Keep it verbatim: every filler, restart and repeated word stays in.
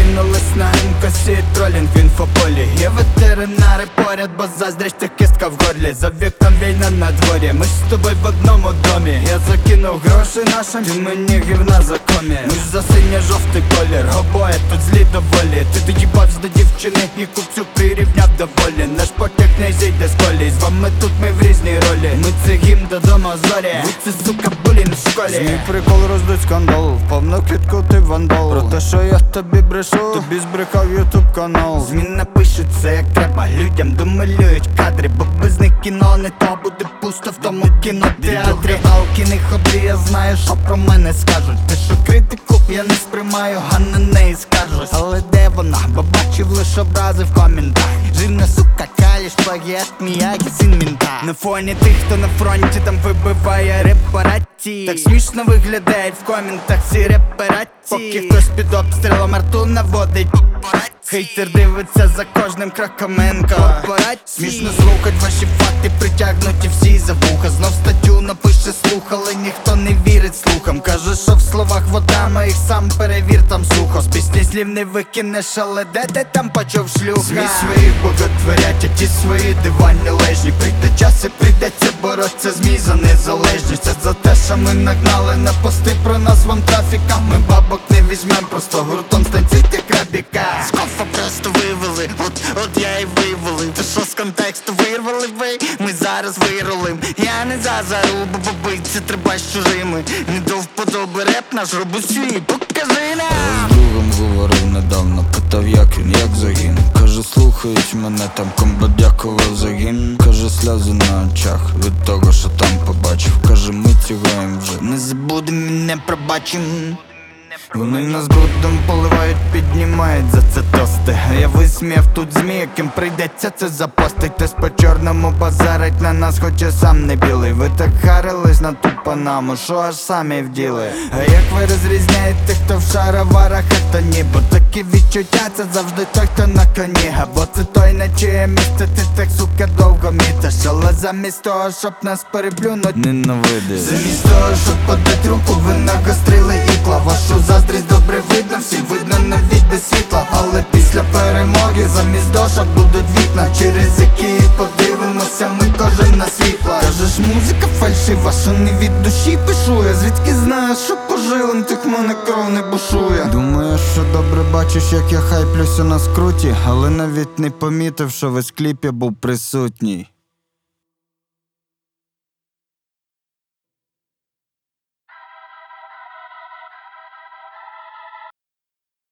кинулись на МКСі, тролінг в інфополі. Є ветеринари поряд, бо заздрість та кістка в горлі. За вікном війна на дворі, ми ж з тобою в одному домі. Я закинув гроші нашим, ти мені гівна за комі. Ми ж за синьо-жовтий колір, обоє тут злі доволі. Ти доїбався до дівчини і купцю прирівняв до волі. Наш потяг не зійде з колії, з вами тут ми в різній ролі. Ми це гімн додому зорі, ви це сука булінг в школі. Мій прикол роздуть скандал, впав на квітку ти вандал. Про те, що я тобі брешу, тобі збрехав ютуб канал. Зміна пишеться як треба, людям домалюють кадри, бо без них кіно не то буде пусто в тому кінотеатрі. Палки не ходи, я знаю, що про мене скажуть. Те, що критику я не сприймаю, а на неї скаржусь. Але де вона? Бо бачив лише образи в коментах. Жирна сука, каліш, плагіат, міякі, син мінта. На фоні тих, хто на фронті там вибиває репарації. Так смішно виглядають в коментах ці репарації. Поки хтось під обстрілом арту наводить. Хейтер дивиться за кожним кроком корпорації. Смішно слухать ваші факти, притягнуті всі за вуха. Знов статтю напише слух, але ніхто не вірить слухам. Каже, що в словах вода, моїх сам перевір, там сухо. З пісні слів не викинеш, але де ти там почув шлюха? Змі своїх боготворять, а ті свої дивані лежні. Прийде час і прийдеться боротися змій за незалежність. Це за те, що ми нагнали на пости про нас вам трафіка. Ми бабок не візьмем, просто гуртом станційте крабіка. Просто вивели, от, от я і вивалив. Ти що з контексту вирвали ви? Ми зараз вирулим. Я не за зарубу, бо биться треба з чужими. Не до вподоби реп наш, роби свій, покажи нам. Я з другом говорив недавно, питав як він, як загін. Каже, слухають мене, там комбат дякував за гімн. Каже, сльози на очах від того, що там побачив. Каже, ми цігуєм вже, Не забудем і не пробачим. вони нас брудом поливають, піднімають за це тости. Я висміяв тут змі, яким прийдеться це запостить. Хтось по чорному базарить на нас, хоч я сам не білий. Ви так харились на ту панаму, що аж самі вділи. А як ви розрізняєте, хто в шароварах, а хто ні? Бо такі відчуття, це завжди той, хто на коні. Або це той, на чиє місце ти так, сука, довго мітиш. Але замість того, щоб нас переплюнуть, ненавидиш. замість того, щоб подати руку, ви нагострили ікла. Вашу заздрість добре видно, всім видно навіть без світла. Але після перемоги замість дошок будуть вікна, через які подивимося ми кожен на світла. Кажеш, музика фальшива, що не від душі пишу. Я звідки знаю, що по жилам тих мене кров не бушує. Думаєш, що добре бачиш, як я хайплюся на скруті, але навіть не помітив, що весь кліп я був присутній.